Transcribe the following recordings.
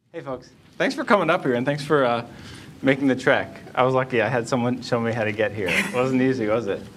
Hey folks, thanks for coming up here and thanks for making the trek. I was lucky I had someone show me how to get here. It wasn't easy, was it?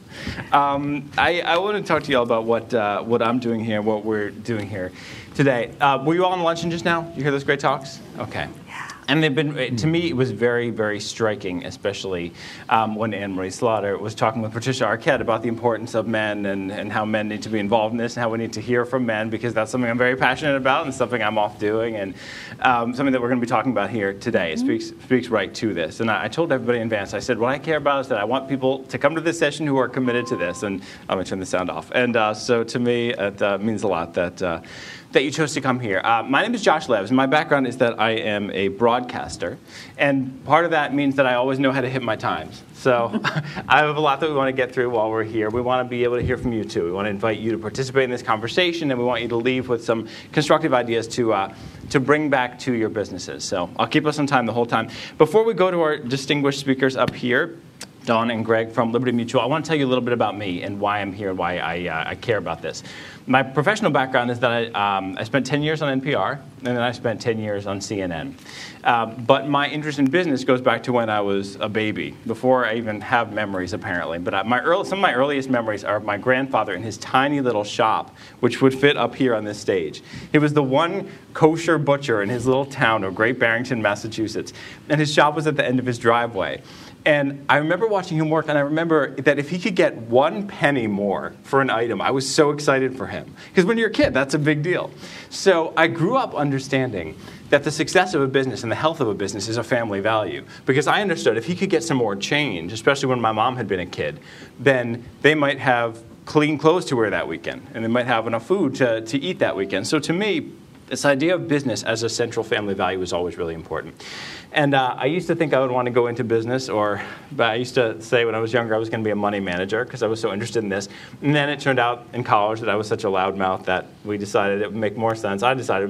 I want to talk to you all about what I'm doing here, what we're doing here today. Were you all on luncheon just now? You hear those great talks? Okay. And they've been, to me, it was very, very striking, especially when Anne-Marie Slaughter was talking with Patricia Arquette about the importance of men and how men need to be involved in this and how we need to hear from men, because that's something I'm very passionate about and something I'm off doing and something that we're going to be talking about here today. It speaks right to this. And I told everybody in advance, I said, what I care about is that I want people to come to this session who are committed to this. And I'm going to turn the sound off. And so to me, it means a lot that you chose to come here. My name is Josh Leves, and my background is that I am a broadcaster, and part of that means that I always know how to hit my times. So I have a lot that we want to get through while we're here. We want to be able to hear from you, too. We want to invite you to participate in this conversation, and we want you to leave with some constructive ideas to bring back to your businesses. So I'll keep us on time the whole time. Before we go to our distinguished speakers up here, Dawn and Greg from Liberty Mutual, I want to tell you a little bit about me and why I'm here and why I care about this. My professional background is that I spent 10 years on NPR, and then I spent 10 years on CNN. But my interest in business goes back to when I was a baby, before I even have memories, apparently. But some of my earliest memories are of my grandfather in his tiny little shop, which would fit up here on this stage. He was the one kosher butcher in his little town of Great Barrington, Massachusetts, and his shop was at the end of his driveway. And I remember watching him work, and I remember that if he could get 1 penny more for an item, I was so excited for him. Because when you're a kid, that's a big deal. So I grew up understanding that the success of a business and the health of a business is a family value. Because I understood if he could get some more change, especially when my mom had been a kid, then they might have clean clothes to wear that weekend, and they might have enough food to eat that weekend. So to me, this idea of business as a central family value is always really important. And I used to think I would want to go into business, but I used to say when I was younger I was going to be a money manager because I was so interested in this. And then it turned out in college that I was such a loudmouth that I decided it would make more sense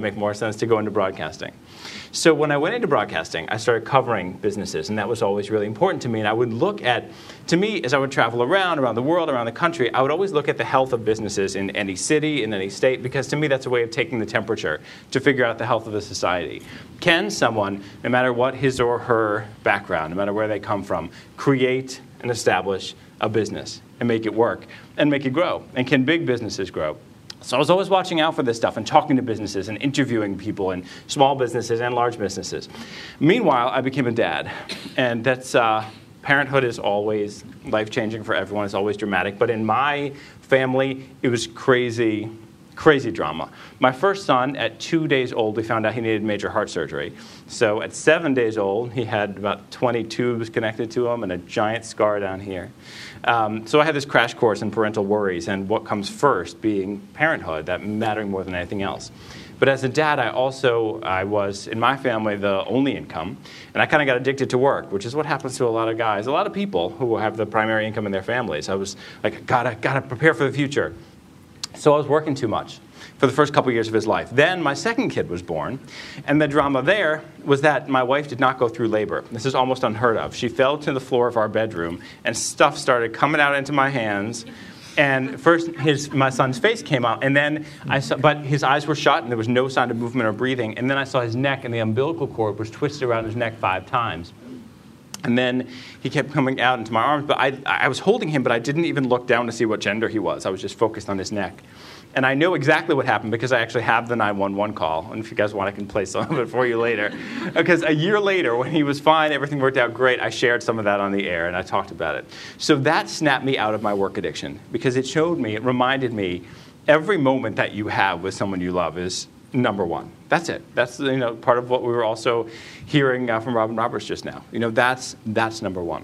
to go into broadcasting. So when I went into broadcasting, I started covering businesses, and that was always really important to me. And I would look at, to me, as I would travel around the world, around the country, I would always look at the health of businesses in any city, in any state, because to me that's a way of taking the temperature to figure out the health of the society. Can someone, no matter what his or her background, no matter where they come from, create and establish a business and make it work and make it grow? And can big businesses grow? So I was always watching out for this stuff and talking to businesses and interviewing people in small businesses and large businesses. Meanwhile, I became a dad. And that's parenthood is always life-changing for everyone. It's always dramatic. But in my family, it was crazy drama. My first son, at 2 days old, we found out he needed major heart surgery. So at 7 days old, he had about 20 tubes connected to him and a giant scar down here. So I had this crash course in parental worries and what comes first, being parenthood, that mattering more than anything else. But as a dad, I was, in my family, the only income, and I kind of got addicted to work, which is what happens to a lot of guys, a lot of people who have the primary income in their families. I was like, gotta prepare for the future. So I was working too much for the first couple years of his life. Then my second kid was born, and the drama there was that my wife did not go through labor. This is almost unheard of. She fell to the floor of our bedroom, and stuff started coming out into my hands. And first, my son's face came out, and then but his eyes were shut, and there was no sign of movement or breathing. And then I saw his neck, and the umbilical cord was twisted around his neck 5 times. And then he kept coming out into my arms, but I was holding him, but I didn't even look down to see what gender he was. I was just focused on his neck. And I know exactly what happened because I actually have the 911 call. And if you guys want, I can play some of it for you later. Because a year later, when he was fine, everything worked out great, I shared some of that on the air, and I talked about it. So that snapped me out of my work addiction because it reminded me, every moment that you have with someone you love is number one. That's it. That's part of what we were also hearing from Robin Roberts just now. That's number one.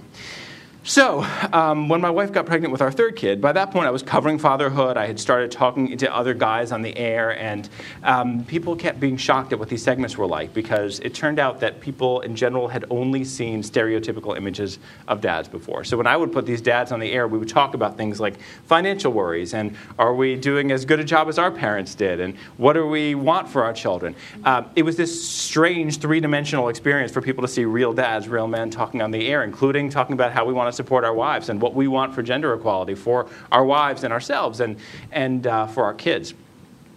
So when my wife got pregnant with our third kid, by that point I was covering fatherhood. I had started talking to other guys on the air, and people kept being shocked at what these segments were like because it turned out that people in general had only seen stereotypical images of dads before. So when I would put these dads on the air, we would talk about things like financial worries and are we doing as good a job as our parents did and what do we want for our children. It was this strange three-dimensional experience for people to see real dads, real men talking on the air, including talking about how we want to support our wives and what we want for gender equality for our wives and ourselves and for our kids.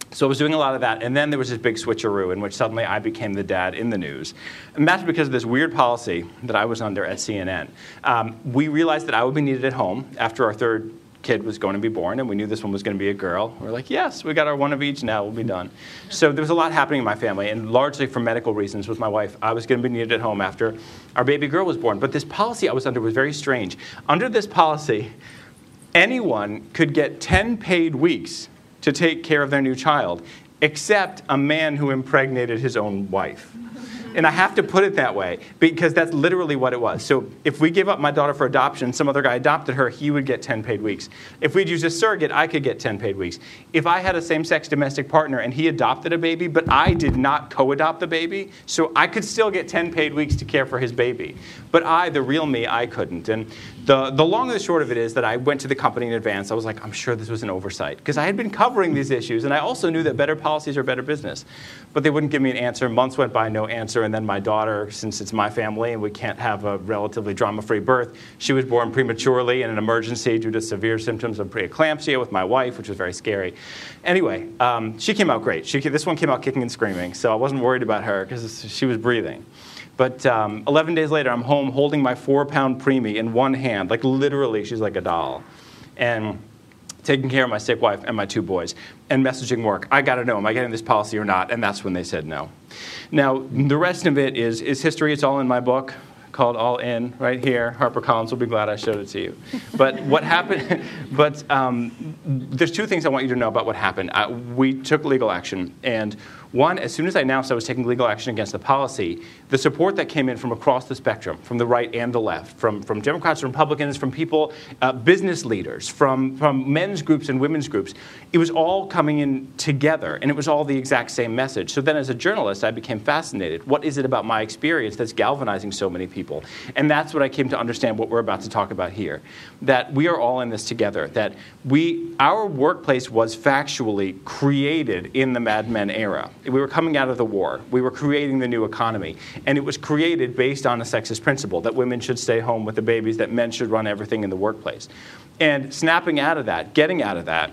So I was doing a lot of that, and then there was this big switcheroo in which suddenly I became the dad in the news. And that's because of this weird policy that I was under at CNN. We realized that I would be needed at home after our third kid was going to be born, and we knew this one was going to be a girl. We're like, yes, we got our one of each now, we'll be done. So there was a lot happening in my family, and largely for medical reasons with my wife. I was going to be needed at home after our baby girl was born. But this policy I was under was very strange. Under this policy, anyone could get 10 paid weeks to take care of their new child, except a man who impregnated his own wife. And I have to put it that way, because that's literally what it was. So if we gave up my daughter for adoption, some other guy adopted her, he would get 10 paid weeks. If we'd use a surrogate, I could get 10 paid weeks. If I had a same-sex domestic partner and he adopted a baby, but I did not co-adopt the baby, so I could still get 10 paid weeks to care for his baby. But I, the real me, I couldn't. And the long and the short of it is that I went to the company in advance. I was like, I'm sure this was an oversight, because I had been covering these issues, and I also knew that better policies are better business. But they wouldn't give me an answer. Months went by, no answer. And then my daughter, since it's my family and we can't have a relatively drama-free birth, she was born prematurely in an emergency due to severe symptoms of preeclampsia with my wife, which was very scary. Anyway, she came out great. This one came out kicking and screaming, so I wasn't worried about her because she was breathing. But 11 days later, I'm home holding my 4-pound preemie in one hand. Like literally, she's like a doll. And taking care of my sick wife and my 2 boys, and messaging work. I got to know, am I getting this policy or not? And that's when they said no. Now, the rest of it is history. It's all in my book called All In, right here. HarperCollins will be glad I showed it to you. But what happened, there's 2 things I want you to know about what happened. We took legal action, and one, as soon as I announced I was taking legal action against the policy, the support that came in from across the spectrum, from the right and the left, from Democrats and Republicans, from people, business leaders, from men's groups and women's groups, it was all coming in together, and it was all the exact same message. So then as a journalist, I became fascinated. What is it about my experience that's galvanizing so many people? And that's what I came to understand what we're about to talk about here, that we are all in this together, that our workplace was factually created in the Mad Men era. We were coming out of the war. We were creating the new economy. And it was created based on a sexist principle, that women should stay home with the babies, that men should run everything in the workplace. And snapping out of that, getting out of that,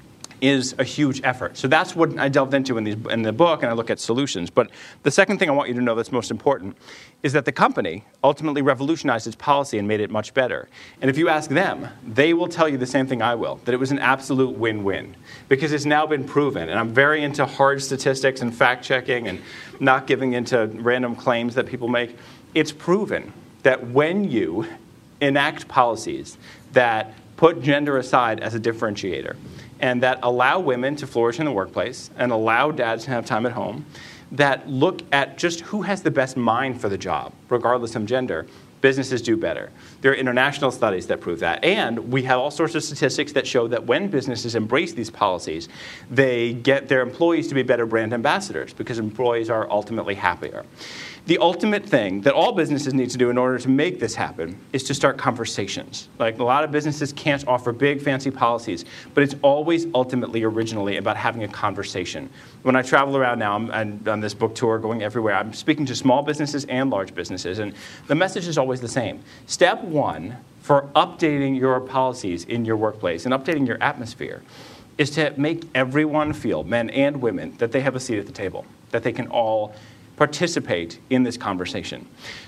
is a huge effort. So that's what I delved into in the book, and I look at solutions. But the second thing I want you to know that's most important is that the company ultimately revolutionized its policy and made it much better. And if you ask them, they will tell you the same thing I will, that it was an absolute win-win, because it's now been proven. And I'm very into hard statistics and fact-checking and not giving into random claims that people make. It's proven that when you enact policies that put gender aside as a differentiator, and that allow women to flourish in the workplace and allow dads to have time at home, that look at just who has the best mind for the job, regardless of gender, businesses do better. There are international studies that prove that. And we have all sorts of statistics that show that when businesses embrace these policies, they get their employees to be better brand ambassadors because employees are ultimately happier. The ultimate thing that all businesses need to do in order to make this happen is to start conversations. Like, a lot of businesses can't offer big, fancy policies, but it's always ultimately, originally, about having a conversation. When I travel around now, I'm on this book tour going everywhere, I'm speaking to small businesses and large businesses, and the message is always the same. Step 1 for updating your policies in your workplace and updating your atmosphere is to make everyone feel, men and women, that they have a seat at the table, that they can all participate in this conversation.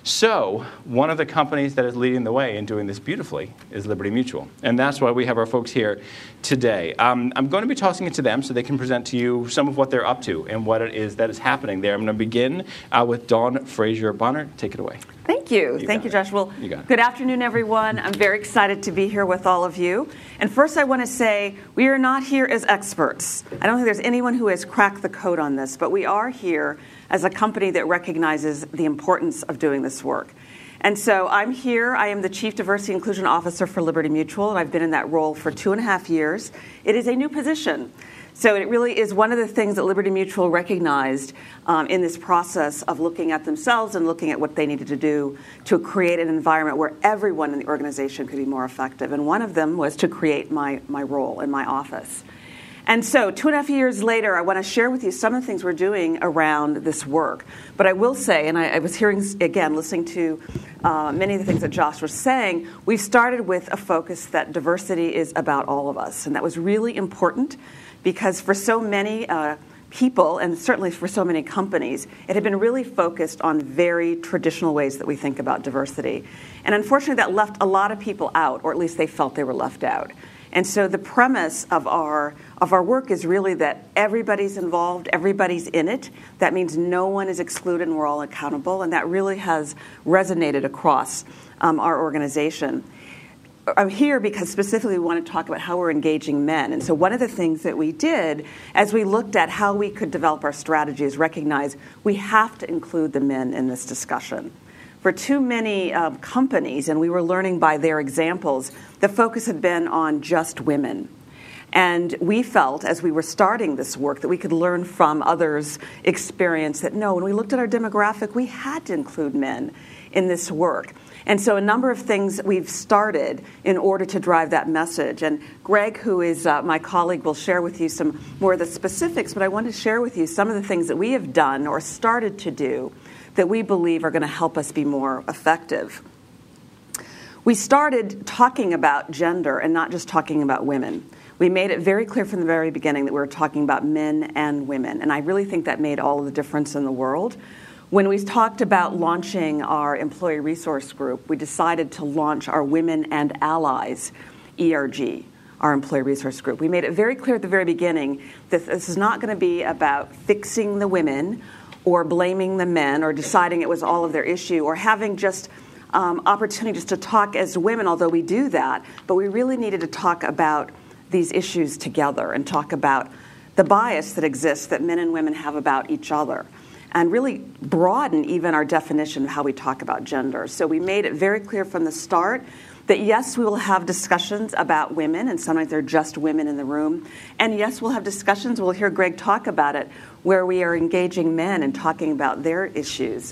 So one of the companies that is leading the way and doing this beautifully is Liberty Mutual. And that's why we have our folks here today. I'm going to be tossing it to them so they can present to you some of what they're up to and what it is that is happening there. I'm going to begin with Dawn Frazier-Bonner. Take it away. Thank you. Thank you, Josh. Well, good afternoon, everyone. I'm very excited to be here with all of you. And first, I want to say we are not here as experts. I don't think there's anyone who has cracked the code on this, but we are here as a company that recognizes the importance of doing this work. And so I'm here. I am the Chief Diversity and Inclusion Officer for Liberty Mutual, and I've been in that role for 2.5 years. It is a new position. So it really is one of the things that Liberty Mutual recognized in this process of looking at themselves and looking at what they needed to do to create an environment where everyone in the organization could be more effective. And one of them was to create my role in my office. And so 2.5 years later, I want to share with you some of the things we're doing around this work. But I will say, and I was hearing, again, listening to many of the things that Josh was saying, we started with a focus that diversity is about all of us. And that was really important because for so many people, and certainly for so many companies, it had been really focused on very traditional ways that we think about diversity. And unfortunately, that left a lot of people out, or at least they felt they were left out. And so the premise of our work is really that everybody's involved, everybody's in it. That means no one is excluded and we're all accountable, and that really has resonated across our organization. I'm here because specifically we want to talk about how we're engaging men. And so one of the things that we did as we looked at how we could develop our strategy is recognize we have to include the men in this discussion. For too many companies, and we were learning by their examples, the focus had been on just women. And we felt, as we were starting this work, that we could learn from others' experience that no, when we looked at our demographic, we had to include men in this work. And so a number of things we've started in order to drive that message. And Greg, who is my colleague, will share with you some more of the specifics, but I want to share with you some of the things that we have done or started to do that we believe are going to help us be more effective. We started talking about gender and not just talking about women. We made it very clear from the very beginning that we were talking about men and women, and I really think that made all of the difference in the world. When we talked about launching our employee resource group, we decided to launch our Women and Allies ERG, our employee resource group. We made it very clear at the very beginning that this is not going to be about fixing the women or blaming the men or deciding it was all of their issue or having just opportunities to talk as women, although we do that. But we really needed to talk about these issues together and talk about the bias that exists that men and women have about each other, and really broaden even our definition of how we talk about gender. So we made it very clear from the start that yes, we will have discussions about women, and sometimes they're just women in the room. And yes, we'll have discussions, we'll hear Greg talk about it, where we are engaging men and talking about their issues.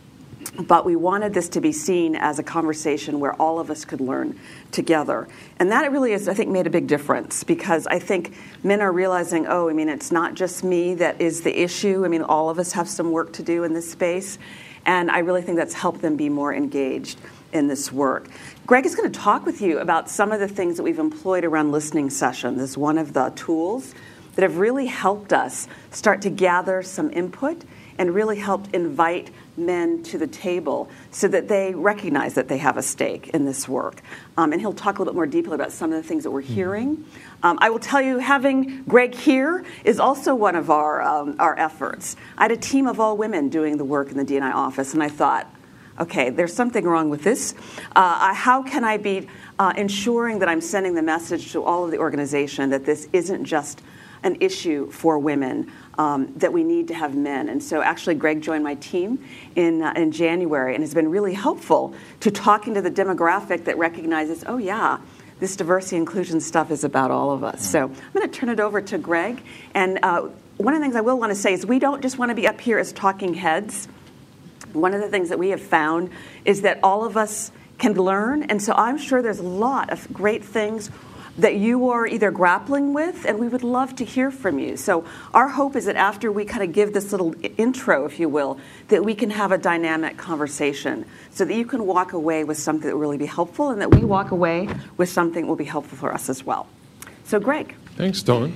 But we wanted this to be seen as a conversation where all of us could learn together. And that really is, I think, made a big difference, because I think men are realizing, it's not just me that is the issue. All of us have some work to do in this space. And I really think that's helped them be more engaged in this work. Greg is going to talk with you about some of the things that we've employed around listening sessions. This is one of the tools that have really helped us start to gather some input and really helped invite men to the table so that they recognize that they have a stake in this work. And he'll talk a little bit more deeply about some of the things that we're hearing. I will tell you, having Greg here is also one of our efforts. I had a team of all women doing the work in the D&I office, and I thought, okay, there's something wrong with this. How can I be ensuring that I'm sending the message to all of the organization that this isn't just an issue for women, that we need to have men. And so actually Greg joined my team in January and has been really helpful to talking to the demographic that recognizes, this diversity inclusion stuff is about all of us. So I'm going to turn it over to Greg. And one of the things I will want to say is we don't just want to be up here as talking heads. One of the things that we have found is that all of us can learn. And so I'm sure there's a lot of great things that you are either grappling with, and we would love to hear from you. So our hope is that after we kind of give this little intro, if you will, that we can have a dynamic conversation so that you can walk away with something that will really be helpful and that we walk away with something that will be helpful for us as well. So Greg. Thanks, Dawn.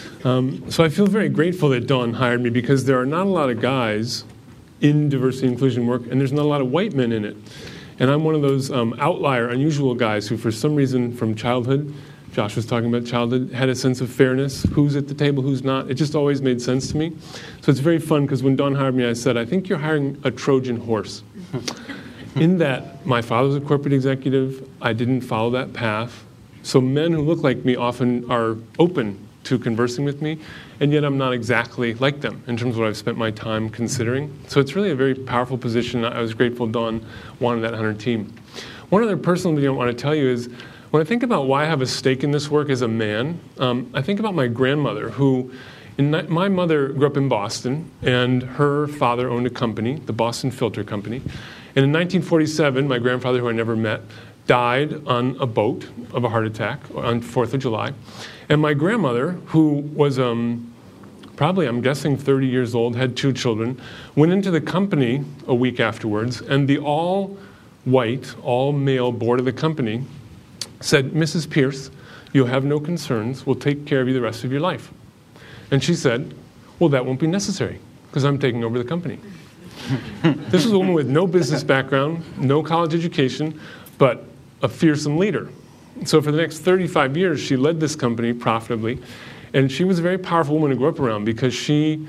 So I feel very grateful that Dawn hired me, because there are not a lot of guys in diversity and inclusion work, and there's not a lot of white men in it. And I'm one of those outlier, unusual guys who, for some reason, from childhood, Josh was talking about childhood, had a sense of fairness, who's at the table, who's not. It just always made sense to me. So it's very fun, because when Dawn hired me, I said, I think you're hiring a Trojan horse. In that, my father was a corporate executive. I didn't follow that path. So men who look like me often are open to conversing with me, and yet I'm not exactly like them in terms of what I've spent my time considering. So it's really a very powerful position. I was grateful Dawn wanted that on her team. One other personal thing I want to tell you is, when I think about why I have a stake in this work as a man, I think about my grandmother, who, my mother grew up in Boston, and her father owned a company, the Boston Filter Company. And in 1947, my grandfather, who I never met, died on a boat of a heart attack on 4th of July. And my grandmother, who was probably, I'm guessing, 30 years old, had 2 children, went into the company a week afterwards, and the all-white, all-male board of the company said, Mrs. Pierce, you'll have no concerns. We'll take care of you the rest of your life. And she said, well, that won't be necessary because I'm taking over the company. This was a woman with no business background, no college education, but a fearsome leader. So for the next 35 years, she led this company profitably. And she was a very powerful woman to grow up around because she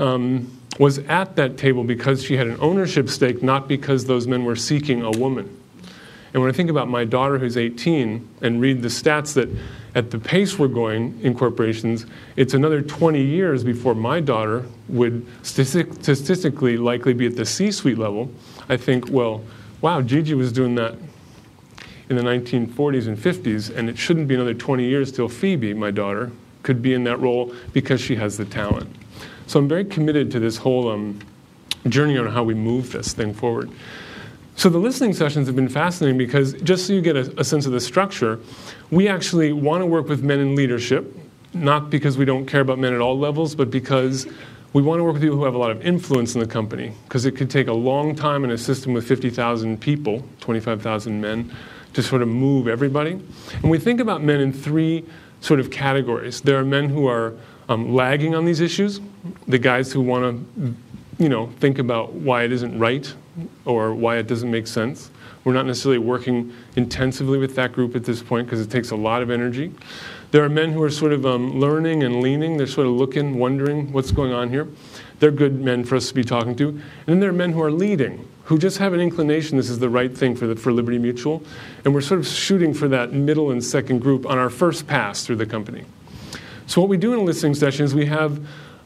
was at that table because she had an ownership stake, not because those men were seeking a woman. And when I think about my daughter who's 18 and read the stats that at the pace we're going in corporations, it's another 20 years before my daughter would statistically likely be at the C-suite level, I think, well, wow, Gigi was doing that in the 1940s and 50s, and it shouldn't be another 20 years till Phoebe, my daughter, could be in that role because she has the talent. So I'm very committed to this whole journey on how we move this thing forward. So the listening sessions have been fascinating because just so you get a sense of the structure, we actually want to work with men in leadership, not because we don't care about men at all levels, but because we want to work with people who have a lot of influence in the company, because it could take a long time in a system with 50,000 people, 25,000 men, to sort of move everybody. And we think about men in three sort of categories. There are men who are lagging on these issues, the guys who want to, think about why it isn't right or why it doesn't make sense. We're not necessarily working intensively with that group at this point because it takes a lot of energy. There are men who are sort of learning and leaning. They're sort of looking, wondering what's going on here. They're good men for us to be talking to. And then there are men who are leading, who just have an inclination this is the right thing for Liberty Mutual. And we're sort of shooting for that middle and second group on our first pass through the company. So what we do in a listening session is we have,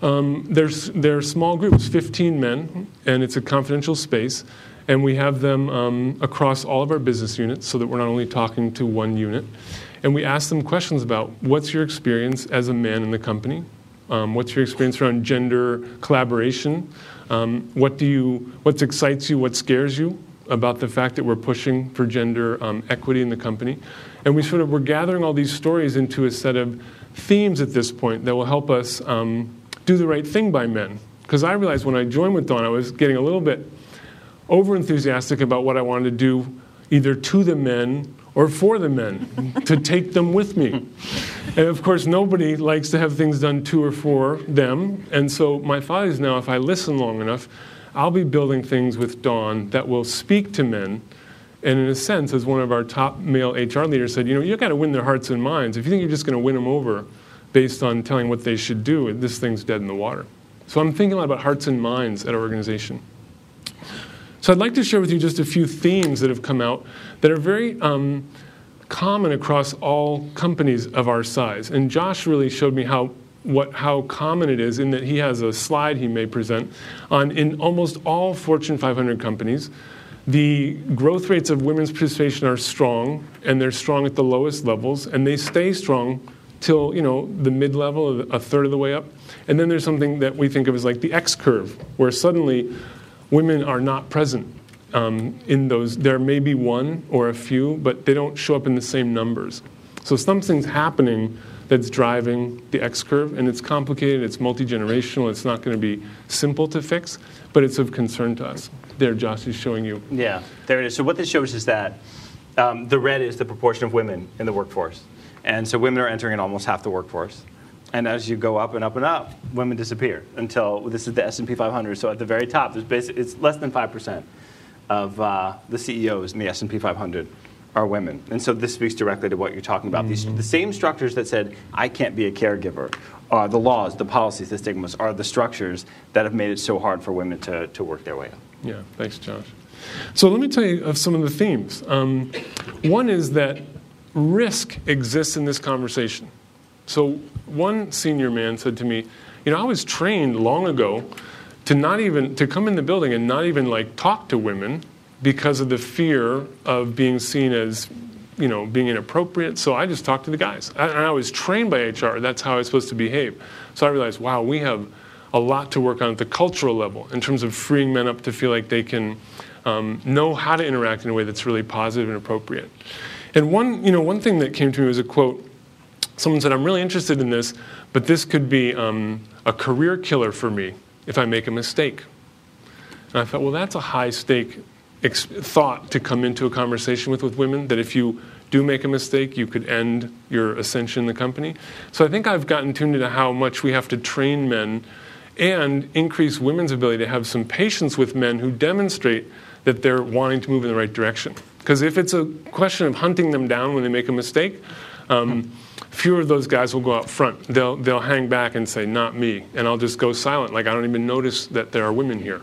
they're small groups, 15 men, and it's a confidential space. And we have them across all of our business units so that we're not only talking to one unit. And we ask them questions about what's your experience as a man in the company? What's your experience around gender collaboration? What excites you? What scares you about the fact that we're pushing for gender equity in the company? And we're gathering all these stories into a set of themes at this point that will help us do the right thing by men. Because I realized when I joined with Dawn, I was getting a little bit over-enthusiastic about what I wanted to do either to the men or for the men, to take them with me. And of course, nobody likes to have things done to or for them. And so my thought is now, if I listen long enough, I'll be building things with Dawn that will speak to men. And in a sense, as one of our top male HR leaders said, you've got to win their hearts and minds. If you think you're just going to win them over based on telling what they should do, this thing's dead in the water. So I'm thinking a lot about hearts and minds at our organization. So I'd like to share with you just a few themes that have come out that are very common across all companies of our size. And Josh really showed me how common it is in that he has a slide he may present on in almost all Fortune 500 companies. The growth rates of women's participation are strong, and they're strong at the lowest levels, and they stay strong till the mid-level, a third of the way up. And then there's something that we think of as like the X curve, where suddenly women are not present in those. There may be one or a few, but they don't show up in the same numbers. So something's happening that's driving the X curve, and it's complicated, it's multi-generational, it's not going to be simple to fix, but it's of concern to us. There, Josh is showing you. Yeah, there it is. So what this shows is that the red is the proportion of women in the workforce. And so women are entering in almost half the workforce. And as you go up and up and up, women disappear until this is the S&P 500. So at the very top, it's less than 5% of the CEOs in the S&P 500 are women. And so this speaks directly to what you're talking about. Mm-hmm. The same structures that said, I can't be a caregiver, the laws, the policies, the stigmas, are the structures that have made it so hard for women to work their way up. Yeah, thanks, Josh. So let me tell you of some of the themes. One is that risk exists in this conversation. So one senior man said to me, I was trained long ago to come in the building and not even talk to women because of the fear of being seen as, being inappropriate. So I just talked to the guys. And I was trained by HR. That's how I was supposed to behave. So I realized, wow, we have a lot to work on at the cultural level in terms of freeing men up to feel like they can know how to interact in a way that's really positive and appropriate. And one thing that came to me was a quote. Someone said, I'm really interested in this, but this could be a career killer for me if I make a mistake. And I thought, well, that's a high-stake thought to come into a conversation with women, that if you do make a mistake, you could end your ascension in the company. So I think I've gotten tuned into how much we have to train men and increase women's ability to have some patience with men who demonstrate that they're wanting to move in the right direction. Because if it's a question of hunting them down when they make a mistake, fewer of those guys will go out front. They'll hang back and say, not me, and I'll just go silent, like I don't even notice that there are women here.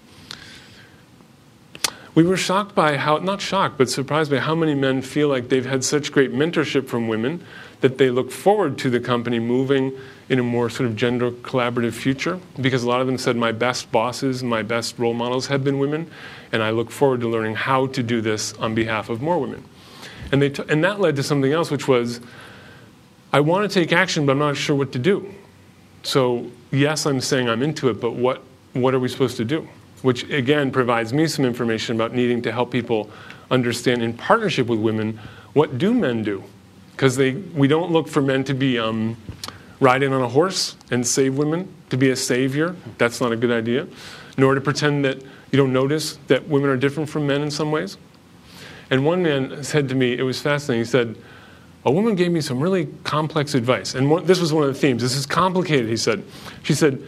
We were shocked by not shocked, but surprised by how many men feel like they've had such great mentorship from women that they look forward to the company moving in a more sort of gender collaborative future, because a lot of them said, my best bosses, my best role models have been women, and I look forward to learning how to do this on behalf of more women. And that led to something else, which was, I want to take action, but I'm not sure what to do. So yes, I'm saying I'm into it, but what are we supposed to do? Which, again, provides me some information about needing to help people understand, in partnership with women, what do men do? Because we don't look for men to be riding on a horse and save women, to be a savior. That's not a good idea. Nor to pretend that you don't notice that women are different from men in some ways. And one man said to me, it was fascinating, he said, a woman gave me some really complex advice. And this was one of the themes. This is complicated, he said. She said,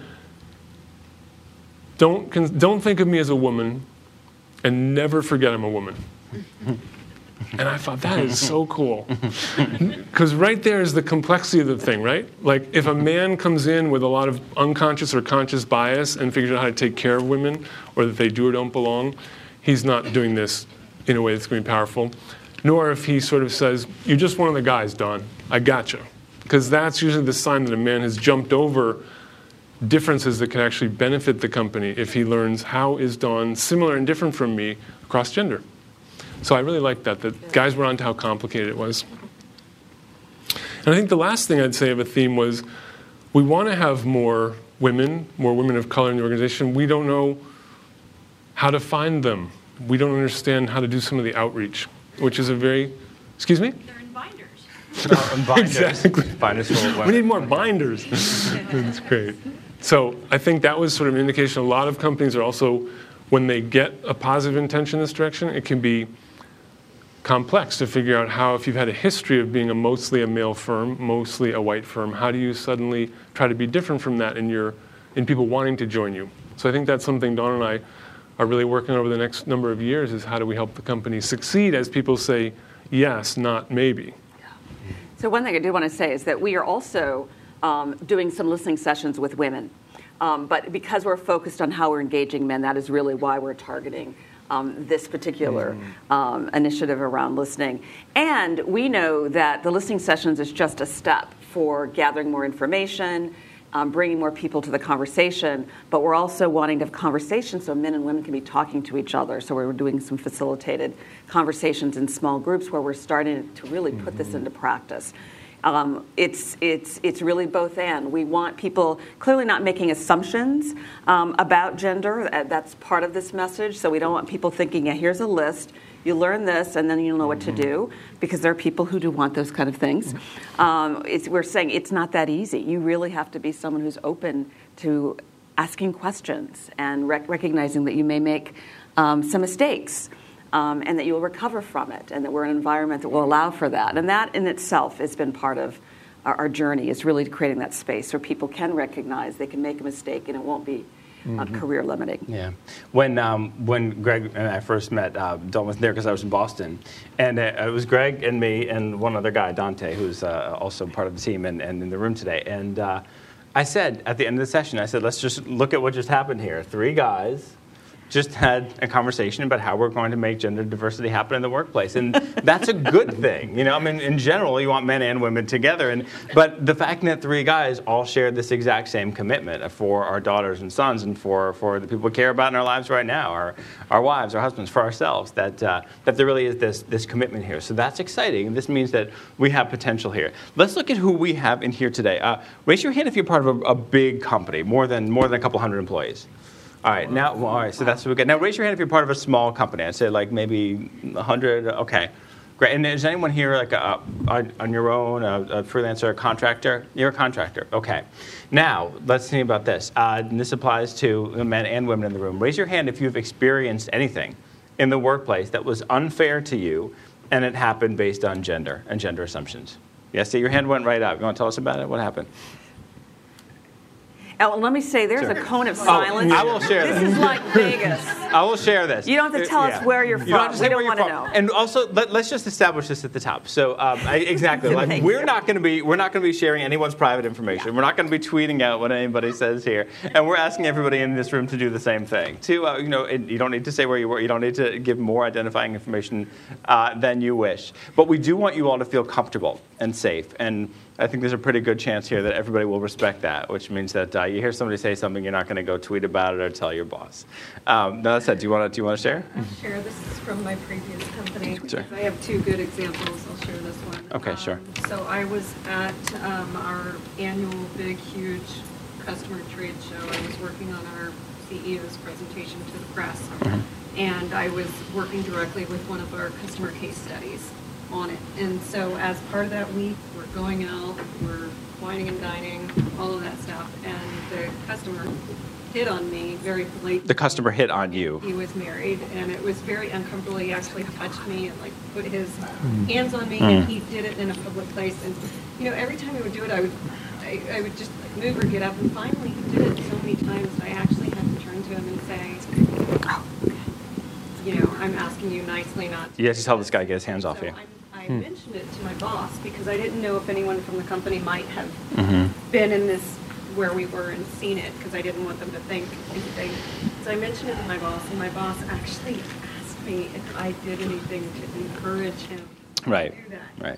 don't think of me as a woman and never forget I'm a woman. And I thought, that is so cool. Because right there is the complexity of the thing, right? Like, if a man comes in with a lot of unconscious or conscious bias and figures out how to take care of women, or that they do or don't belong, he's not doing this in a way that's going to be powerful. Nor if he sort of says, you're just one of the guys, Don. I gotcha. Because that's usually the sign that a man has jumped over differences that can actually benefit the company if he learns how is Dawn similar and different from me across gender. So I really liked that guys were onto how complicated it was. And I think the last thing I'd say of a theme was we want to have more women of color in the organization. We don't know how to find them. We don't understand how to do some of the outreach, which is a very, excuse me? They're in binders. Binders. Exactly. Binders full of women. We need more binders. That's great. So I think that was sort of an indication. A lot of companies are also, when they get a positive intention in this direction, it can be complex to figure out how, if you've had a history of being mostly a male firm, mostly a white firm, how do you suddenly try to be different from that in people wanting to join you? So I think that's something Dawn and I are really working over the next number of years, is how do we help the company succeed as people say yes, not maybe. So one thing I do want to say is that we are also doing some listening sessions with women. But because we're focused on how we're engaging men, that is really why we're targeting this particular initiative around listening. And we know that the listening sessions is just a step for gathering more information, bringing more people to the conversation, but we're also wanting to have conversations so men and women can be talking to each other. So we're doing some facilitated conversations in small groups where we're starting to really put this into practice. It's really both and. We want people clearly not making assumptions about gender. That's part of this message. So we don't want people thinking, yeah, here's a list. You learn this, and then you'll know what to do, because there are people who do want those kind of things. We're saying it's not that easy. You really have to be someone who's open to asking questions and recognizing that you may make some mistakes. And that you will recover from it, and that we're in an environment that will allow for that. And that in itself has been part of our journey, is really creating that space where people can recognize they can make a mistake and it won't be career limiting. Yeah. When Greg and I first met, Dawn was there because I was in Boston. And it was Greg and me and one other guy, Dante, who's also part of the team and in the room today. And I said, at the end of the session, I said, let's just look at what just happened here. 3 guys just had a conversation about how we're going to make gender diversity happen in the workplace. And that's a good thing. You know, I mean, in general, you want men and women together. But the fact that 3 guys all shared this exact same commitment for our daughters and sons and for the people we care about in our lives right now, our wives, our husbands, for ourselves, that there really is this commitment here. So that's exciting. This means that we have potential here. Let's look at who we have in here today. Raise your hand if you're part of a big company, more than a couple hundred employees. All right, so that's what we get. Now, raise your hand if you're part of a small company. I'd say like maybe 100. Okay, great. And is anyone here like on your own, a freelancer, a contractor? You're a contractor. Okay. Now, let's think about this. And this applies to men and women in the room. Raise your hand if you've experienced anything in the workplace that was unfair to you and it happened based on gender and gender assumptions. Yes, your hand went right up. You want to tell us about it? What happened? Let me say, there's a cone of silence. I will share this. This is like Vegas. I will share this. You don't have to tell us where you're from. You don't have to say we where don't you're want from. to know. And also, let's just establish this at the top. So, exactly, like we're not going to be sharing anyone's private information. Yeah. We're not going to be tweeting out what anybody says here, and we're asking everybody in this room to do the same thing. You don't need to say where you work. You don't need to give more identifying information than you wish. But we do want you all to feel comfortable and safe. And I think there's a pretty good chance here that everybody will respect that, which means that you hear somebody say something, you're not going to go tweet about it or tell your boss. Now that said, do you want to share? I'll share. This is from my previous company. Sure. I have two good examples. I'll share this one. Okay, sure. So I was at our annual big, huge customer trade show. I was working on our CEO's presentation to the press, and I was working directly with one of our customer case studies on it. And so as part of that week, we're going out, we're wining and dining, all of that stuff, and the customer hit on me very politely. The customer hit on you. He was married, and it was very uncomfortable. He actually touched me and put his hands on me, and he did it in a public place. And every time he would do it, I would just move or get up, and finally he did it so many times that I actually had to turn to him and say, I'm asking you nicely not to. You have to tell this guy to get his hands off you. I mentioned it to my boss because I didn't know if anyone from the company might have been in this where we were and seen it, because I didn't want them to think anything. So I mentioned it to my boss, and my boss actually asked me if I did anything to encourage him to do that. Right.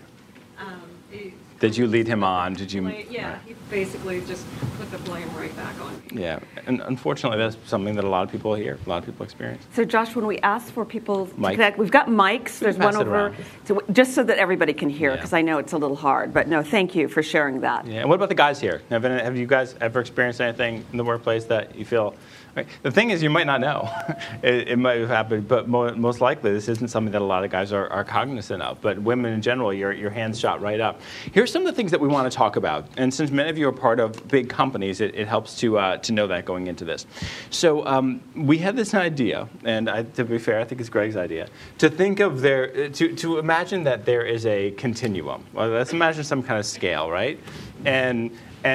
Did you lead him on? Did you? Yeah, he basically just put the blame right back on me. Yeah, and unfortunately, that's something that a lot of people hear, a lot of people experience. So, Josh, when we ask for people to Mike? connect, we've got mics. There's one over, just so that everybody can hear, because I know it's a little hard. But no, thank you for sharing that. Yeah, and what about the guys here? Have you guys ever experienced anything in the workplace that you feel? Right. The thing is, you might not know. It might have happened, but most likely this isn't something that a lot of guys are cognizant of. But women in general, your hands shot right up. Here's some of the things that we want to talk about. And since many of you are part of big companies, it helps to know that going into this. So we had this idea, and to be fair, I think it's Greg's idea, to think of to imagine that there is a continuum. Well, let's imagine some kind of scale, right? And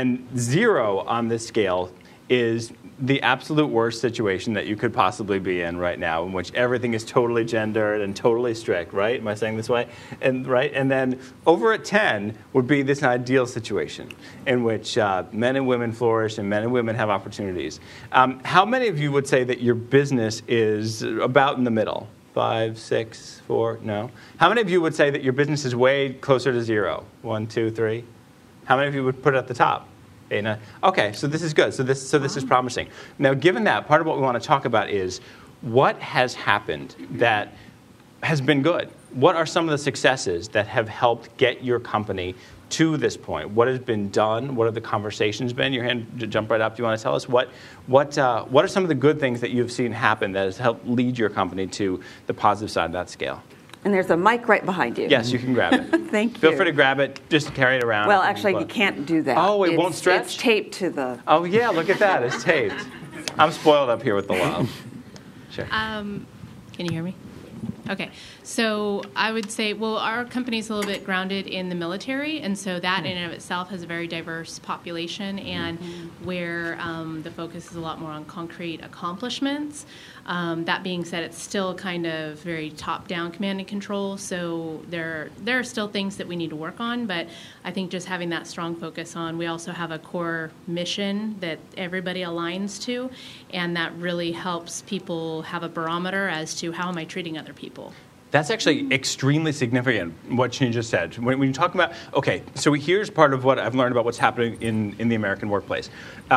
0 on this scale is the absolute worst situation that you could possibly be in right now, in which everything is totally gendered and totally strict, right? Am I saying this way? And then over at 10 would be this ideal situation in which men and women flourish and men and women have opportunities. How many of you would say that your business is about in the middle? 5, 6, 4, no? How many of you would say that your business is way closer to 0? 1, 2, 3? How many of you would put it at the top? 8, 9. Okay, so this is good. So this is promising. Now, given that, part of what we want to talk about is what has happened that has been good. What are some of the successes that have helped get your company to this point? What has been done? What have the conversations been? Your hand jump right up. Do you want to tell us what are some of the good things that you've seen happen that has helped lead your company to the positive side of that scale? And there's a mic right behind you. Yes, you can grab it. Thank you. Feel free to grab it. Just carry it around. Well, actually, you can't do that. Oh, it won't stretch? It's taped to the... Oh, yeah, look at that. It's taped. I'm spoiled up here with the love. Sure. Can you hear me? Okay. So I would say, well, our company is a little bit grounded in the military, and so that in and of itself has a very diverse population, and where the focus is a lot more on concrete accomplishments. That being said, it's still kind of very top-down command and control, so there are still things that we need to work on, but I think just having that strong focus on, we also have a core mission that everybody aligns to, and that really helps people have a barometer as to how am I treating other people. That's actually extremely significant, what she just said. When you talk about, okay, so here's part of what I've learned about what's happening in the American workplace.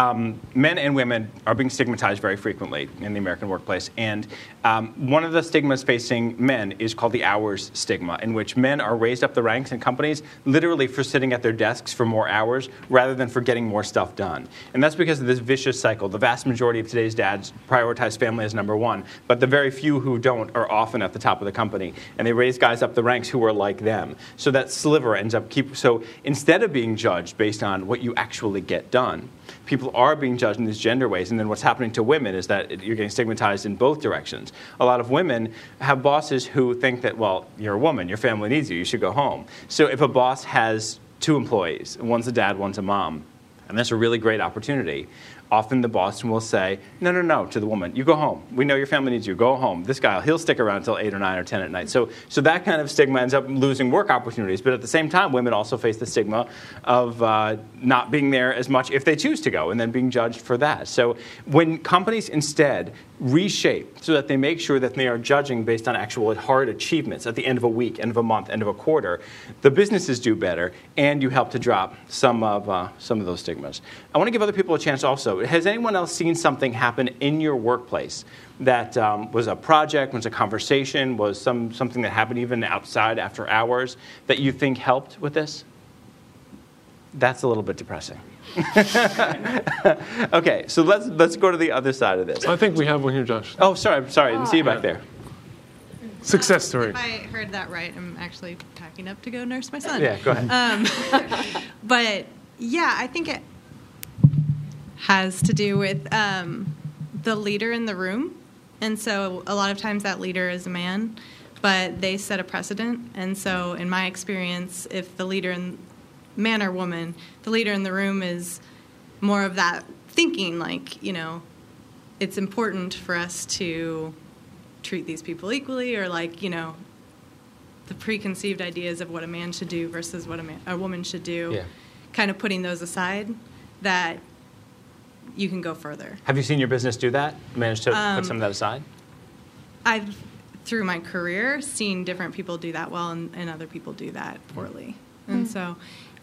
Men and women are being stigmatized very frequently in the American workplace. And one of the stigmas facing men is called the hours stigma, in which men are raised up the ranks in companies literally for sitting at their desks for more hours rather than for getting more stuff done. And that's because of this vicious cycle. The vast majority of today's dads prioritize family as number one, but the very few who don't are often at the top of the company. company, and they raise guys up the ranks who are like them. So that sliver ends up so instead of being judged based on what you actually get done, people are being judged in these gender ways. And then what's happening to women is that you're getting stigmatized in both directions. A lot of women have bosses who think that, well, you're a woman, your family needs you should go home. So if a boss has 2 employees, one's a dad, one's a mom, and that's a really great opportunity, often the boss will say, no, to the woman, you go home. We know your family needs you. Go home. This guy, he'll stick around until 8 or 9 or 10 at night. So that kind of stigma ends up losing work opportunities. But at the same time, women also face the stigma of not being there as much if they choose to go and then being judged for that. So when companies instead reshape so that they make sure that they are judging based on actual hard achievements at the end of a week, end of a month, end of a quarter, the businesses do better, and you help to drop some of those stigmas. I want to give other people a chance also. Has anyone else seen something happen in your workplace that was a project, was a conversation, was something that happened even outside after hours that you think helped with this? That's a little bit depressing. Okay, so let's go to the other side of this. I think we have one here, Josh. Oh, sorry, I didn't see you back there. Success story. If I heard that right, I'm actually packing up to go nurse my son. Yeah, go ahead. But yeah, I think it has to do with the leader in the room. And so a lot of times that leader is a man, but they set a precedent. And so in my experience, if the leader, man or woman, the leader in the room is more of that thinking, like, you know, it's important for us to treat these people equally, or like, you know, the preconceived ideas of what a man should do versus what a woman should do, kind of putting those aside, that you can go further. Have you seen your business do that? Managed to put some of that aside? I've, through my career, seen different people do that well and other people do that poorly. And so,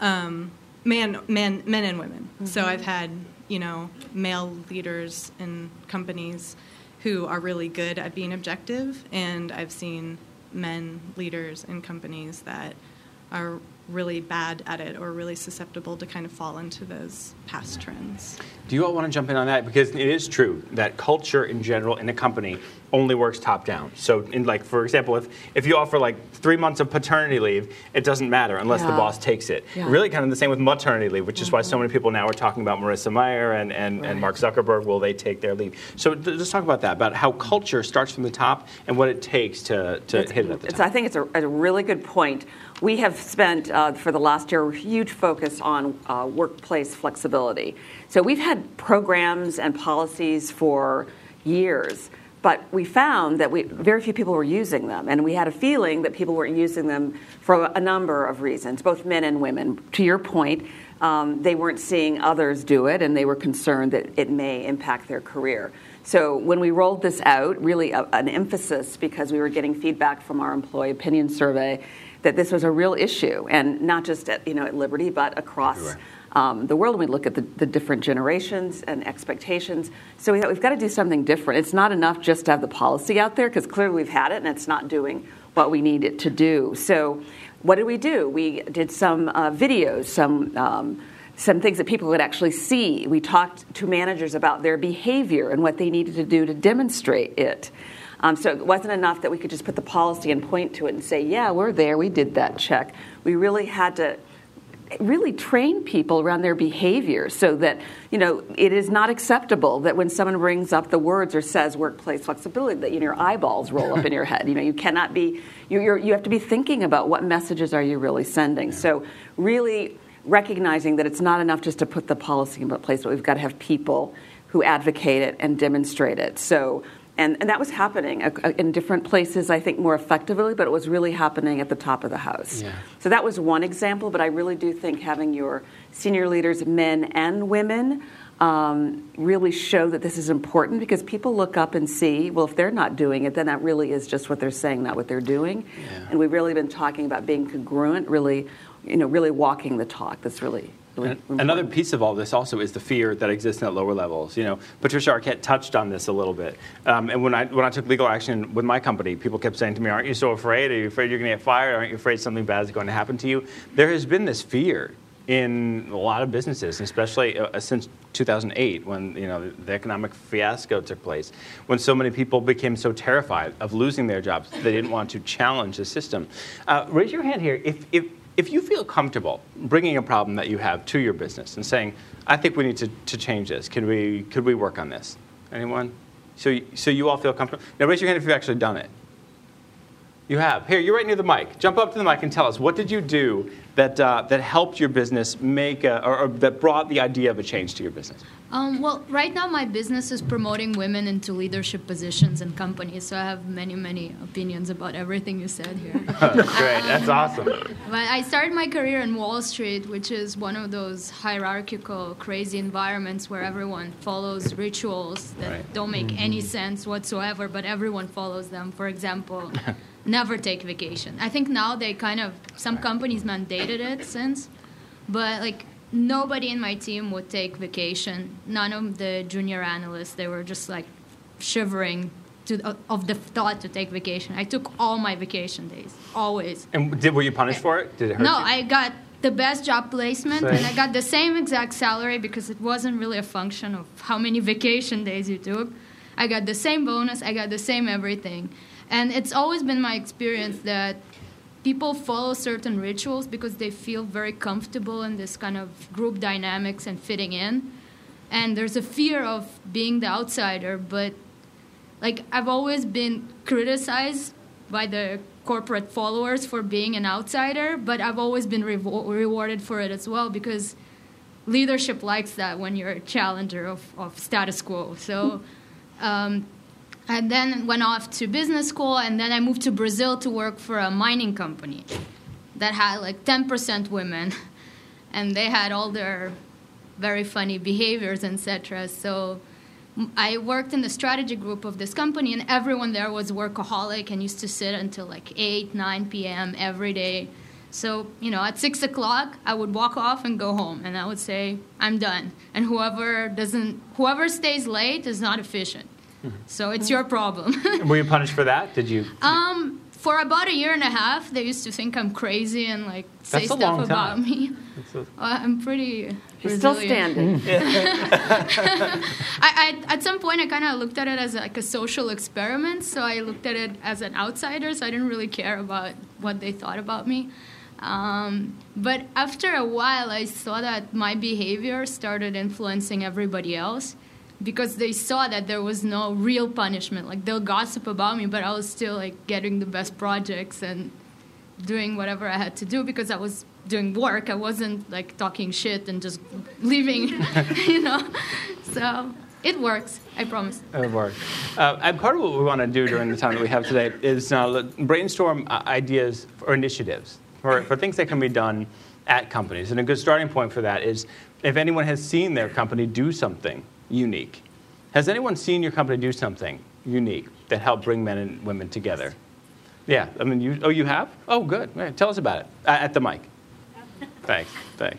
men and women. Mm-hmm. So I've had, you know, male leaders in companies who are really good at being objective, and I've seen men leaders in companies that are really bad at it or really susceptible to kind of fall into those past trends. Do you all want to jump in on that? Because it is true that culture in general in a company only works top down. So, in like, for example, if you offer like 3 months of paternity leave, it doesn't matter unless the boss takes it. Yeah. Really kind of the same with maternity leave, which is why so many people now are talking about Marissa Mayer and Mark Zuckerberg. Will they take their leave? So let's talk about that, about how culture starts from the top and what it takes to hit it at the top. I think it's a really good point. We have spent, for the last year, a huge focus on workplace flexibility. So we've had programs and policies for years, but we found that very few people were using them, and we had a feeling that people weren't using them for a number of reasons, both men and women. To your point, they weren't seeing others do it, and they were concerned that it may impact their career. So when we rolled this out, really an emphasis, because we were getting feedback from our employee opinion survey, that this was a real issue, and not just at Liberty, but across the world. We look at the different generations and expectations. So we thought we've got to do something different. It's not enough just to have the policy out there, because clearly we've had it and it's not doing what we need it to do. So what did we do? We did some videos, some things that people could actually see. We talked to managers about their behavior and what they needed to do to demonstrate it. So it wasn't enough that we could just put the policy and point to it and say, yeah, we're there, we did that check. We really had to really train people around their behavior so that, it is not acceptable that when someone brings up the words or says workplace flexibility, that your eyeballs roll up in your head. You cannot be, you have to be thinking about what messages are you really sending. So really recognizing that it's not enough just to put the policy in place, but we've got to have people who advocate it and demonstrate it. So And that was happening in different places, I think, more effectively, but it was really happening at the top of the house. Yeah. So that was one example, but I really do think having your senior leaders, men and women, really show that this is important, because people look up and see, well, if they're not doing it, then that really is just what they're saying, not what they're doing. Yeah. And we've really been talking about being congruent, really walking the talk. That's really another piece of all this also is the fear that exists at lower levels. Patricia Arquette touched on this a little bit. And when I took legal action with my company, people kept saying to me, "Aren't you so afraid? Are you afraid you're going to get fired? Aren't you afraid something bad is going to happen to you?" There has been this fear in a lot of businesses, especially since 2008, when the economic fiasco took place, when so many people became so terrified of losing their jobs they didn't want to challenge the system. Raise your hand here if you feel comfortable bringing a problem that you have to your business and saying, I think we need to change this. Could we work on this? Anyone? So you all feel comfortable? Now raise your hand if you've actually done it. You have. Here, you're right near the mic. Jump up to the mic and tell us, what did you do that helped your business make or that brought the idea of a change to your business? Well, right now my business is promoting women into leadership positions in companies, so I have many, many opinions about everything you said here. Great, that's awesome. But I started my career in Wall Street, which is one of those hierarchical, crazy environments where everyone follows rituals that don't make any sense whatsoever, but everyone follows them. For example, never take vacation. I think now some companies mandated it since, but nobody in my team would take vacation. None of the junior analysts, they were just shivering of the thought to take vacation. I took all my vacation days, always. And were you punished for it? Did it hurt you? No, I got the best job placement, and I got the same exact salary because it wasn't really a function of how many vacation days you took. I got the same bonus, I got the same everything. And it's always been my experience that people follow certain rituals because they feel very comfortable in this kind of group dynamics and fitting in. And there's a fear of being the outsider, but I've always been criticized by the corporate followers for being an outsider, but I've always been rewarded for it as well because leadership likes that when you're a challenger of status quo. So I then went off to business school, and then I moved to Brazil to work for a mining company that had 10% women, and they had all their very funny behaviors, etc. So I worked in the strategy group of this company, and everyone there was workaholic and used to sit until 8, 9 p.m. every day. So, at 6 o'clock, I would walk off and go home, and I would say, I'm done. And whoever stays late is not efficient. So it's your problem. Were you punished for that? Did you? For about a year and a half, they used to think I'm crazy and say stuff about me. I'm pretty You're resilient. still standing. I at some point, I kind of looked at it as a social experiment. So I looked at it as an outsider. So I didn't really care about what they thought about me. But after a while, I saw that my behavior started influencing everybody else. Because they saw that there was no real punishment. They'll gossip about me, but I was still getting the best projects and doing whatever I had to do because I was doing work. I wasn't talking shit and just leaving, So it works, I promise. It works. And part of what we want to do during the time that we have today is brainstorm ideas or initiatives for things that can be done at companies. And a good starting point for that is if anyone has seen their company do something unique. Has anyone seen your company do something unique that helped bring men and women together? Yeah, you have? Oh, good. Right. Tell us about it at the mic. Thanks.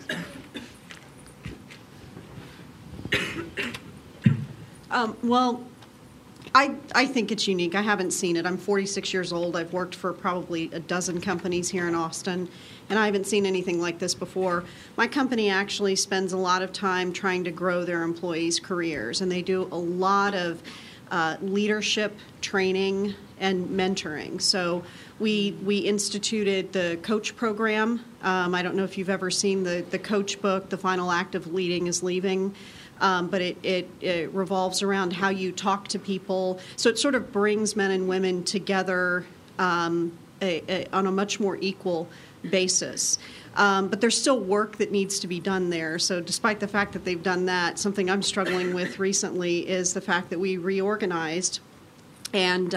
Well, I think it's unique. I haven't seen it. I'm 46 years old. I've worked for probably a dozen companies here in Austin, and I haven't seen anything like this before. My company actually spends a lot of time trying to grow their employees' careers, and they do a lot of leadership training and mentoring. So we instituted the coach program. I don't know if you've ever seen the coach book, The Final Act of Leading is Leaving. But it revolves around how you talk to people. So it sort of brings men and women together on a much more equal basis. But there's still work that needs to be done there. So despite the fact that they've done that, something I'm struggling with recently is the fact that we reorganized and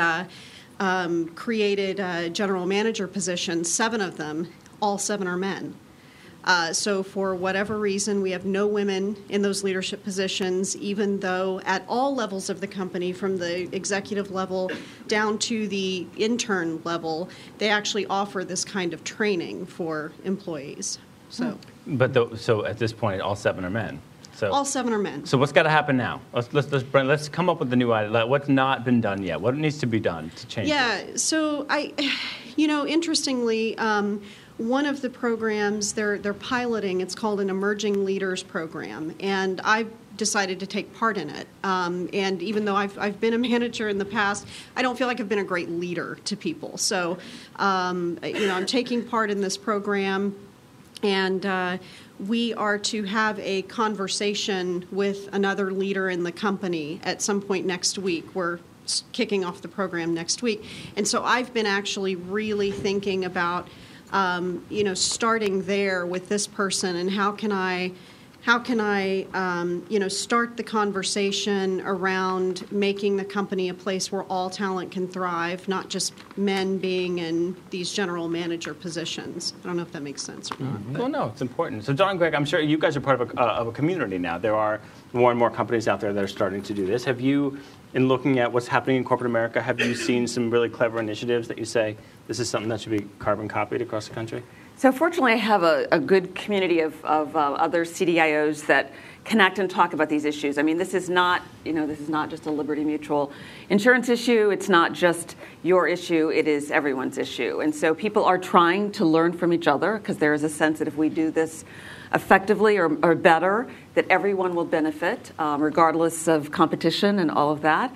created general manager positions, 7 of them. All 7 are men. So for whatever reason, we have no women in those leadership positions, even though at all levels of the company, from the executive level down to the intern level, they actually offer this kind of training for employees. So, so at this point, all 7 are men. So all 7 are men. So what's got to happen now? Let's come up with a new idea. What's not been done yet? What needs to be done to change this? So interestingly, one of the programs they're piloting, it's called an Emerging Leaders Program, and I've decided to take part in it. And even though I've been a manager in the past, I don't feel like I've been a great leader to people. So, I'm taking part in this program, and we are to have a conversation with another leader in the company at some point next week. We're kicking off the program next week. And so I've been actually really thinking about, starting there with this person, and how can I start the conversation around making the company a place where all talent can thrive, not just men being in these general manager positions. I don't know if that makes sense or not. Mm-hmm. Well, no, it's important. So, Dawn and Greg, I'm sure you guys are part of a community now. There are more and more companies out there that are starting to do this. Have you, in looking at what's happening in corporate America, have you seen some really clever initiatives that you say, this is something that should be carbon copied across the country? So fortunately, I have a good community of other CDIOs that connect and talk about these issues. I mean, this is not just a Liberty Mutual insurance issue. It's not just your issue. It is everyone's issue. And so people are trying to learn from each other, because there is a sense that if we do this effectively or better, that everyone will benefit, regardless of competition and all of that.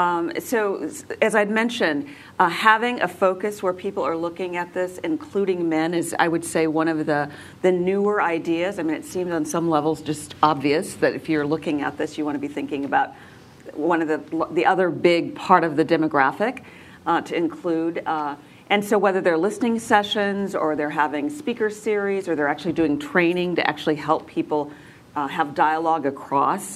So, as I'd mentioned, having a focus where people are looking at this, including men, is, I would say, one of the newer ideas. I mean, it seems on some levels just obvious that if you're looking at this, you want to be thinking about one of the other big part of the demographic to include. And so whether they're listening sessions, or they're having speaker series, or they're actually doing training to actually help people have dialogue across,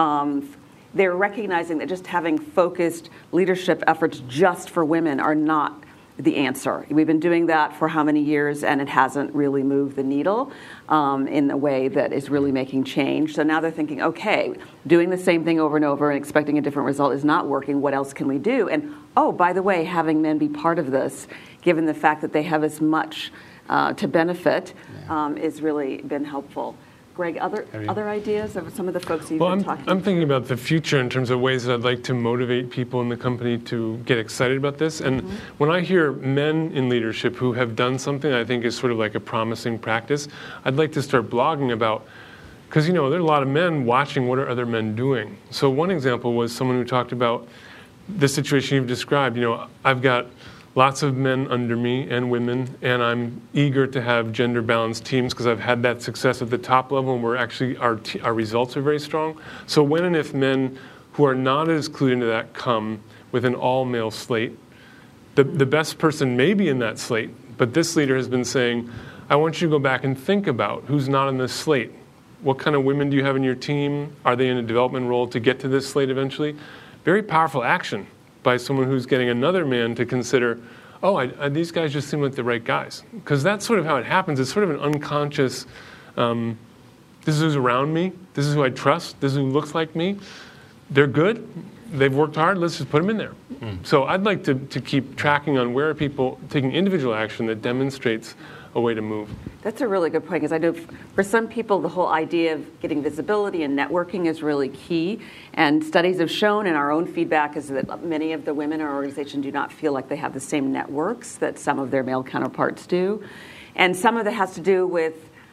they're recognizing that just having focused leadership efforts just for women are not the answer. We've been doing that for how many years, and it hasn't really moved the needle in a way that is really making change. So now they're thinking, okay, doing the same thing over and over and expecting a different result is not working. What else can we do? And, oh, by the way, having men be part of this, given the fact that they have as much to benefit, is really been helpful. Greg, other ideas of some of the folks you've been talking to? I'm thinking about the future in terms of ways that I'd like to motivate people in the company to get excited about this. And when I hear men in leadership who have done something I think is sort of like a promising practice, I'd like to start blogging about, because, there are a lot of men watching what are other men doing. So one example was someone who talked about the situation you've described. I've got lots of men under me and women, and I'm eager to have gender-balanced teams because I've had that success at the top level, and we're actually our results are very strong. So when and if men who are not as clued into that come with an all-male slate, the best person may be in that slate, but this leader has been saying, I want you to go back and think about who's not in this slate. What kind of women do you have in your team? Are they in a development role to get to this slate eventually? Very powerful action by someone who's getting another man to consider, these guys just seem like the right guys. Because that's sort of how it happens. It's sort of an unconscious, this is who's around me, this is who I trust, this is who looks like me. They're good, they've worked hard, let's just put them in there. So I'd like to keep tracking on where are people taking individual action that demonstrates a way to move. That's a really good point, because I know for some people the whole idea of getting visibility and networking is really key. And studies have shown, and our own feedback is that many of the women in our organization do not feel like they have the same networks that some of their male counterparts do. And some of that has to do with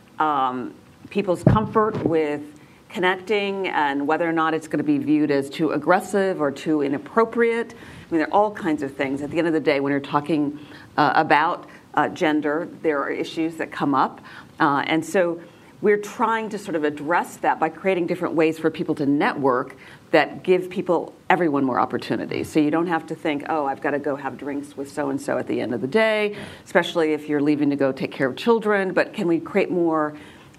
people's comfort with connecting and whether or not it's going to be viewed as too aggressive or too inappropriate. I mean, there are all kinds of things. At the end of the day, when you're talking about gender, there are issues that come up. And so we're trying to sort of address that by creating different ways for people to network that give everyone more opportunities. So you don't have to think, I've got to go have drinks with so-and-so at the end of the day, especially if you're leaving to go take care of children. But can we create more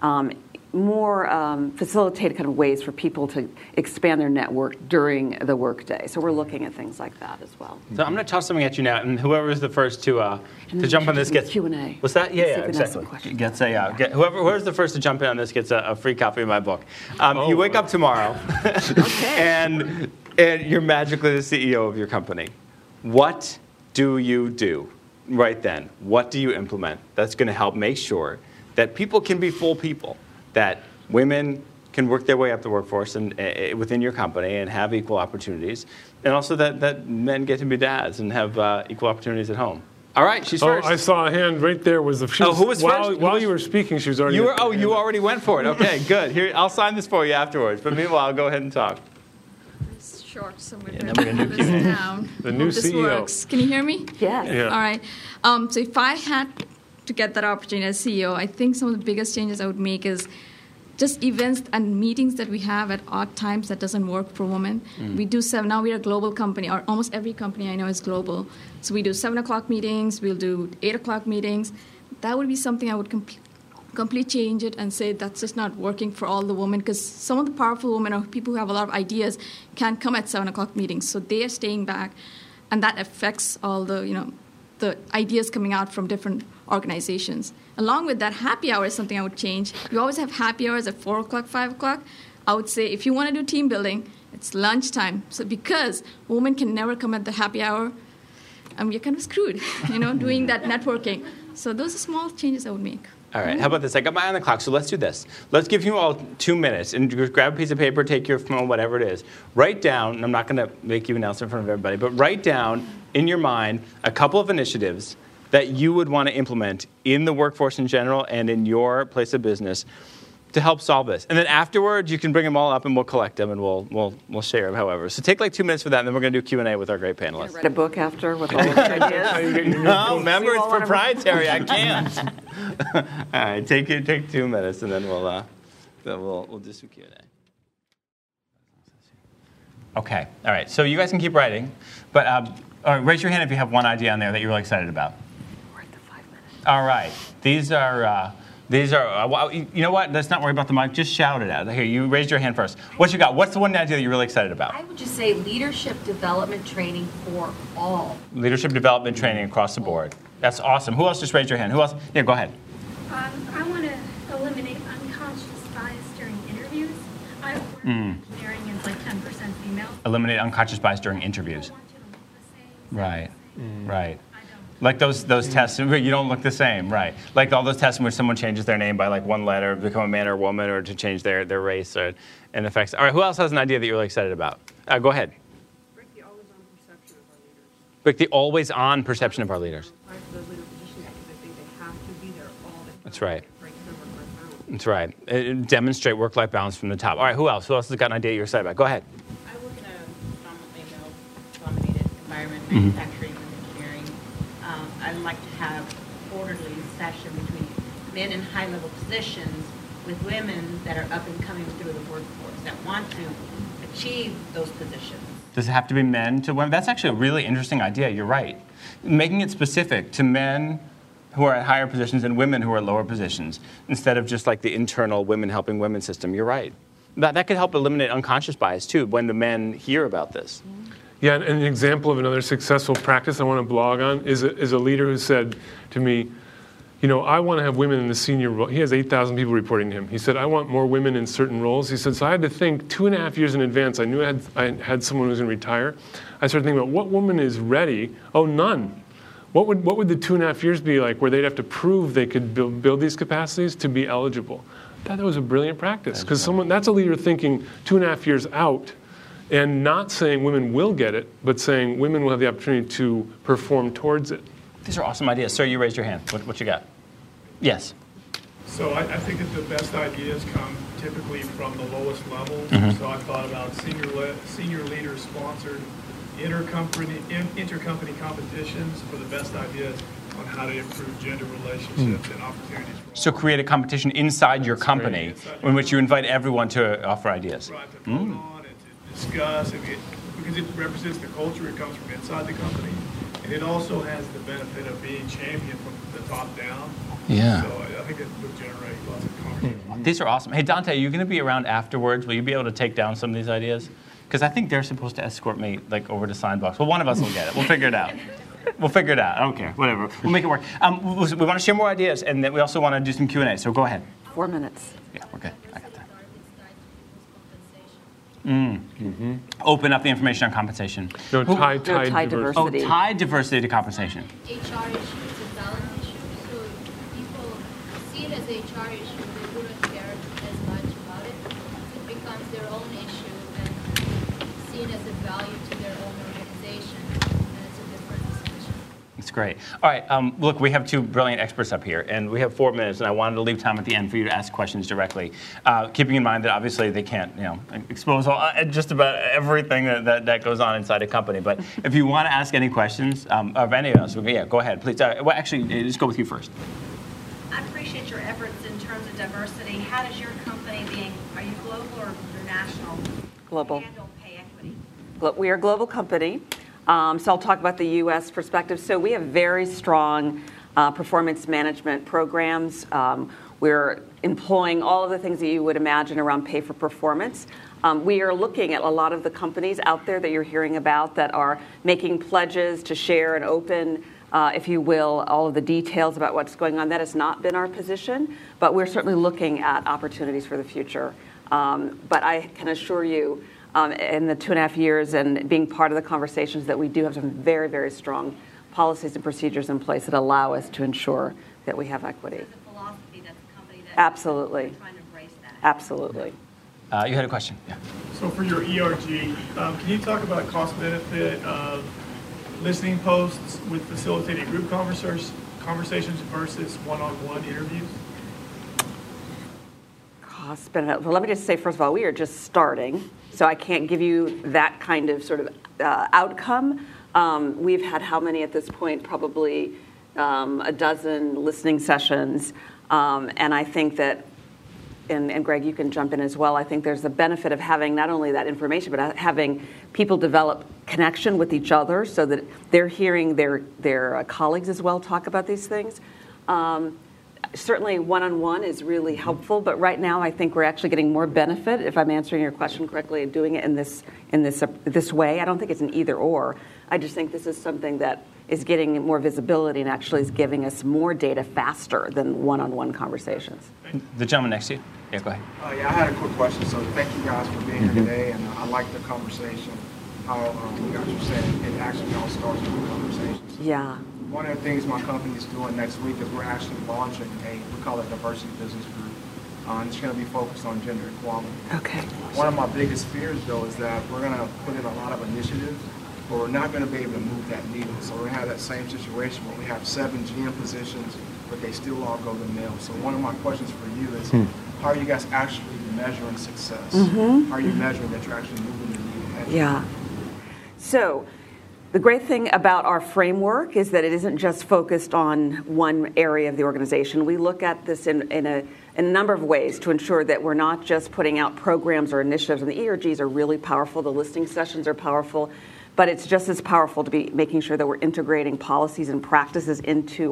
facilitated kind of ways for people to expand their network during the workday. So we're looking at things like that as well. So I'm going to toss something at you now, and whoever is the first to jump on this gets Q&A. What's that? Yeah, exactly. Whoever's the first to jump in on this gets a free copy of my book. You wake up tomorrow, and you're magically the CEO of your company. What do you do right then? What do you implement that's going to help make sure that people can be full people? That women can work their way up the workforce and within your company and have equal opportunities, and also that men get to be dads and have equal opportunities at home. All right, she's first. I saw a hand right there. Who was first? While you were speaking, she was already. You already went for it. Okay, good. Here, I'll sign this for you afterwards. But meanwhile, I'll go ahead and talk. It's short, so we're then we're gonna do Q&A. down. The new This CEO. works. Can you hear me? Yes. Yeah. All right. So if I had to get that opportunity as CEO, I think some of the biggest changes I would make is just events and meetings that we have at odd times that doesn't work for women. We do now we're a global company, or almost every company I know is global. So we do 7 o'clock meetings, we'll do 8 o'clock meetings. That would be something I would completely change it and say that's just not working for all the women, because some of the powerful women or people who have a lot of ideas can't come at 7 o'clock meetings. So they are staying back, and that affects all the ideas coming out from different organizations. Along with that, happy hour is something I would change. We always have happy hours at 4 o'clock, 5 o'clock. I would say if you want to do team building, it's lunchtime. So because women can never come at the happy hour, you're kind of screwed, doing that networking. So those are small changes I would make. All right, how about this? I got my eye on the clock, so let's do this. Let's give you all 2 minutes, and just grab a piece of paper, take your phone, whatever it is. Write down, and I'm not going to make you announce in front of everybody, but write down in your mind a couple of initiatives that you would want to implement in the workforce in general and in your place of business to help solve this. And then afterwards, you can bring them all up and we'll collect them and we'll share them, however. So take like 2 minutes for that, and then we're going to do Q&A with our great panelists. Write a book after with all the ideas. No, remember, it's proprietary. I can't. All right, take 2 minutes, and then we'll do some Q&A. Okay, all right. So you guys can keep writing, but raise your hand if you have one idea on there that you're really excited about. We're at the 5 minutes. All right. These are you know what? Let's not worry about the mic. Just shout it out. Here, you raised your hand first. What you got? What's the one idea that you're really excited about? I would just say leadership development training for all. Leadership development training across the board. That's awesome. Who else just raised your hand? Who else? Yeah, go ahead. I want to eliminate unconscious bias during interviews. I work in engineering, it's like 10% female. Eliminate unconscious bias during interviews. I want you to look the same. Right. Right. I don't. Like those tests, you don't look the same, right? Like all those tests in which someone changes their name by like one letter, become a man or a woman, or to change their race, and affects. All right, who else has an idea that you're really excited about? Go ahead. Break the always-on perception of our leaders. Break the always-on perception of our leaders. Apply for those leader positions because I think they have to be there all the time. That's right. Break the work-life balance. That's right. Demonstrate work-life balance from the top. All right, who else? Who else has got an idea you're excited about? Go ahead. I work in a predominantly male-dominated environment, manufacturing and engineering. I'd like to have a quarterly session between men in high-level positions with women that are up and coming through the workforce that want to achieve those positions. Does it have to be men to women? That's actually a really interesting idea. You're right. Making it specific to men who are at higher positions and women who are at lower positions, instead of just like the internal women helping women system. You're right. That could help eliminate unconscious bias, too, when the men hear about this. Yeah, and an example of another successful practice I want to blog on is a leader who said to me, I want to have women in the senior role. He has 8,000 people reporting to him. He said, I want more women in certain roles. He said, so I had to think 2.5 years in advance. I knew I had someone who was going to retire. I started thinking about what woman is ready. Oh, none. What would the 2.5 years be like where they'd have to prove they could build these capacities to be eligible? I thought that was a brilliant practice, because that's a leader thinking 2.5 years out and not saying women will get it, but saying women will have the opportunity to perform towards it. These are awesome ideas. Sir, you raised your hand. What you got? Yes. So I think that the best ideas come typically from the lowest levels. So I thought about senior leaders sponsored intercompany competitions for the best ideas on how to improve gender relationships and opportunities. So create a competition inside your company in which you invite everyone to offer ideas. Right, to vote on and to discuss, because it represents the culture. It comes from inside the company. And it also has the benefit of being championed from the top down. Yeah. So I think it would generate lots of conversation. These are awesome. Hey, Dante, are you going to be around afterwards? Will you be able to take down some of these ideas? Because I think they're supposed to escort me over to Signbox. Well, one of us will get it. We'll figure it out. I don't care. Whatever. We'll make it work. We want to share more ideas, and then we also want to do some Q&A. So go ahead. 4 minutes. Yeah, we're good. I got that. Open up the information on compensation. No, tie diversity. Oh, tie diversity to compensation. HR issue is a talent issue, so people see it as an HR issue. They wouldn't care as much about it. It becomes their own issue and seen as a value to their own organization, and it's a different discussion. That's great. All right, look, we have two brilliant experts up here, and we have 4 minutes, and I wanted to leave time at the end for you to ask questions directly, keeping in mind that obviously they can't, expose just about everything that goes on inside a company. But if you want to ask any questions of any of us, go ahead, please. Well, actually, just go with you first. I appreciate your efforts in terms of diversity. How does your company, are you global or national? Global. Handle pay equity? We are a global company. So I'll talk about the U.S. perspective. So we have very strong performance management programs. We're employing all of the things that you would imagine around pay for performance. We are looking at a lot of the companies out there that you're hearing about that are making pledges to share and open, if you will, all of the details about what's going on. That has not been our position, but we're certainly looking at opportunities for the future. But I can assure you, in the 2.5 years and being part of the conversations, that we do have some very, very strong policies and procedures in place that allow us to ensure that we have equity. There's a philosophy that's a company that Absolutely. trying to embrace that. Absolutely. You had a question? Yeah. So for your ERG, can you talk about cost benefit of listening posts with facilitated group conversations versus one-on-one interviews? Cost benefit. Well, let me just say, first of all, we are just starting, so I can't give you that kind of sort of outcome. We've had how many at this point? Probably a dozen listening sessions, and I think that, and Greg, you can jump in as well, I think there's a benefit of having not only that information, but having people develop connection with each other so that they're hearing their colleagues as well talk about these things. Certainly one-on-one is really helpful, but right now I think we're actually getting more benefit, if I'm answering your question correctly, and doing it in this way. I don't think it's an either or. I just think this is something that is getting more visibility and actually is giving us more data faster than one-on-one conversations. The gentleman next to you. Yeah, go ahead. I had a quick question. So thank you guys for being here today, and I like the conversation, how you guys were saying it actually all starts with conversations. Yeah. One of the things my company is doing next week is we're actually launching we call it Diversity Business Group. And it's going to be focused on gender equality. Okay. One of my biggest fears, though, is that we're going to put in a lot of initiatives, but we're not going to be able to move that needle. So we're going to have that same situation where we have 7 GM positions, but they still all go to male. So one of my questions for you is, how are you guys actually measuring success? Mm-hmm. How are you measuring that you're actually moving the needle? Yeah. So the great thing about our framework is that it isn't just focused on one area of the organization. We look at this in a number of ways to ensure that we're not just putting out programs or initiatives, and the ERGs are really powerful, the listening sessions are powerful, but it's just as powerful to be making sure that we're integrating policies and practices into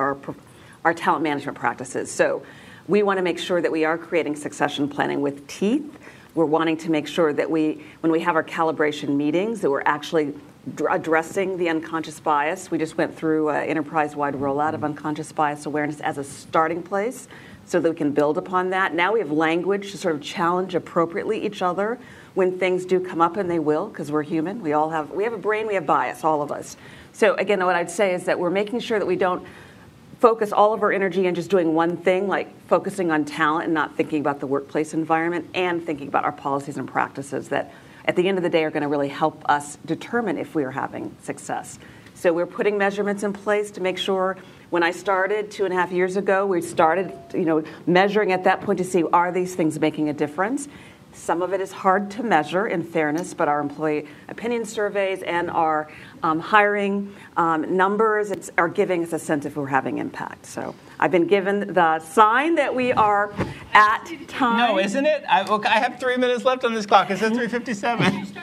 our talent management practices. So we want to make sure that we are creating succession planning with teeth. We're wanting to make sure that when we have our calibration meetings, that we're actually addressing the unconscious bias. We just went through an enterprise-wide rollout of unconscious bias awareness as a starting place so that we can build upon that. Now we have language to sort of challenge appropriately each other when things do come up, and they will, because we're human. We have a brain, we have bias, all of us. So again, what I'd say is that we're making sure that we don't focus all of our energy on just doing one thing, like focusing on talent and not thinking about the workplace environment, and thinking about our policies and practices that at the end of the day are going to really help us determine if we are having success. So we're putting measurements in place to make sure. When I started 2.5 years ago, we started measuring at that point to see, are these things making a difference? Some of it is hard to measure, in fairness, but our employee opinion surveys and our hiring numbers are giving us a sense if we're having impact. So I've been given the sign that we are at time. No, isn't it? I have 3 minutes left on this clock. It says 3:57.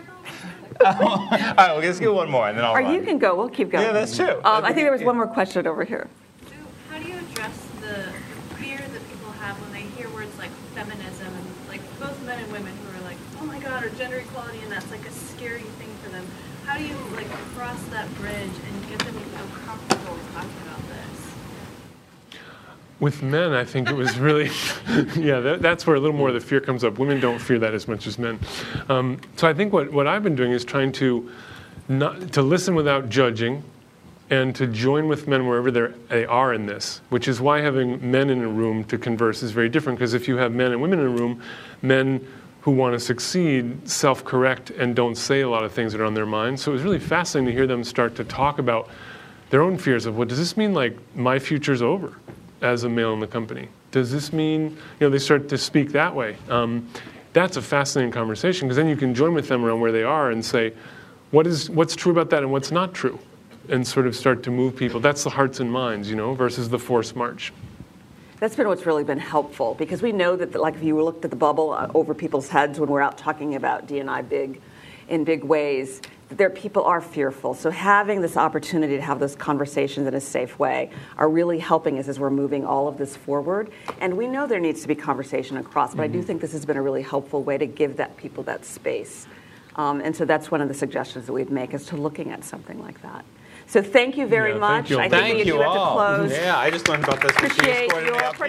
All right, well, let's get one more, and then I'll run. You can go. We'll keep going. Yeah, that's true. I think there was one more question over here. So how do you address the fear that people have when they hear words like feminism and like both men and women who are like, oh my God, or gender equality, and that's like a scary thing for them? How do you like cross that bridge and get them to feel comfortable talking about this? With men, I think it was really, that's where a little more of the fear comes up. Women don't fear that as much as men. So I think what I've been doing is trying to listen without judging, and to join with men wherever they are in this, which is why having men in a room to converse is very different, because if you have men and women in a room, men who want to succeed self-correct and don't say a lot of things that are on their minds. So it was really fascinating to hear them start to talk about their own fears of, well, does this mean like my future's over as a male in the company? Does this mean, they start to speak that way? That's a fascinating conversation, because then you can join with them around where they are and say, what's true about that and what's not true? And sort of start to move people. That's the hearts and minds, versus the forced march. That's been what's really been helpful, because we know that, like, if you looked at the bubble over people's heads when we're out talking about D&I in big ways, that people are fearful. So having this opportunity to have those conversations in a safe way are really helping us as we're moving all of this forward. And we know there needs to be conversation across, but I do think this has been a really helpful way to give people that space. And so that's one of the suggestions that we'd make, is to looking at something like that. So thank you very much. Thank you. I think we do have to close. Yeah, I just learned about this. Appreciate your